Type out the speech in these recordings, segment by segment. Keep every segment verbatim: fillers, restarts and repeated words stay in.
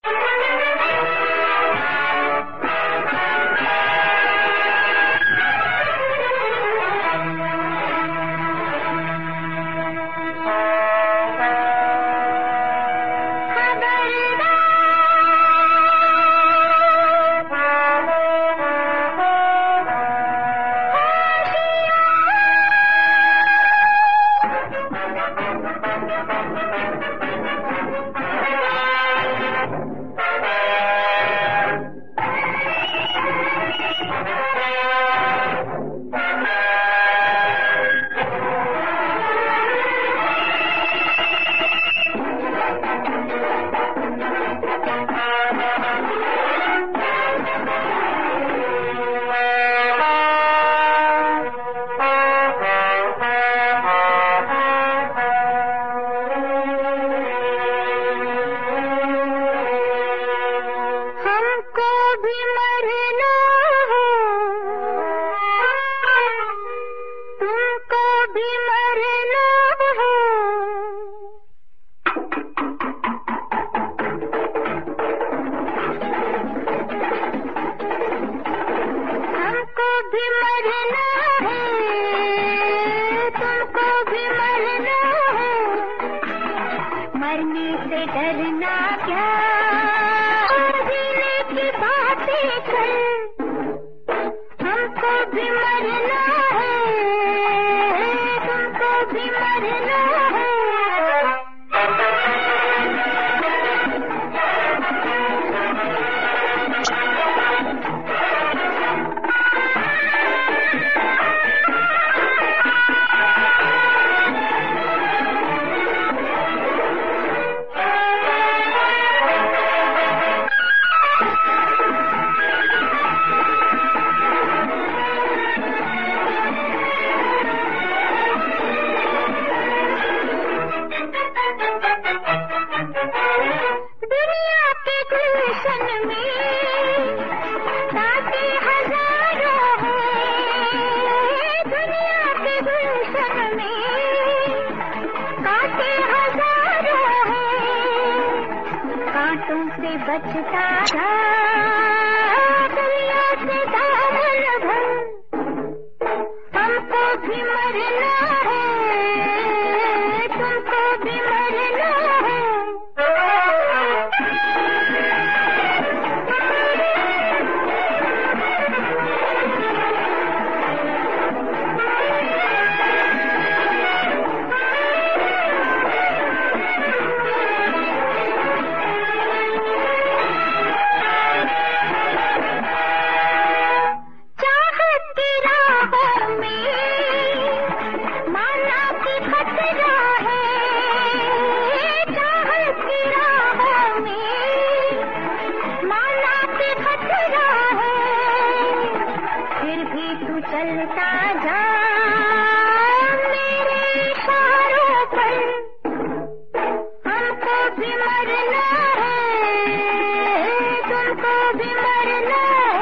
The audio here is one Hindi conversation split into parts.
मरने से डरना क्या, जीने की बातें कर, हमको भी मरना है, तुमको भी मरना है। से बचता था दुनिया से दामन भर, हमको भी मरना है, तुमको भी मरना है। चलता जा मेरे इशारों पर, हमको भी मरना है, तुमको भी मरना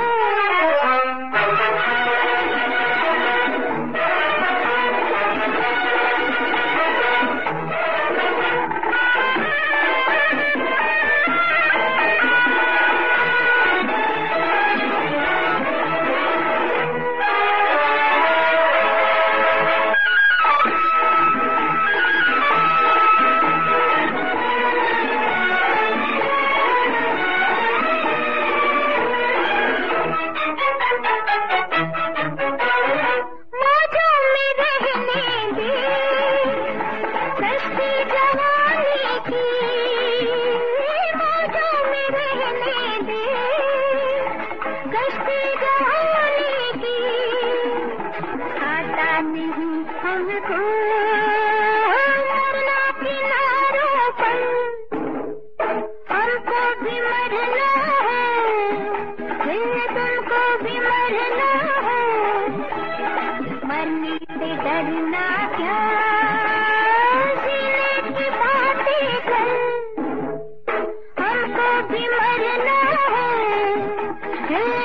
हमको मरना किनारों पर, हमको भी मरना है, तुमको भी मरना है। मरने से डरना क्या, जीने की बातें कर, हमको भी मरना है।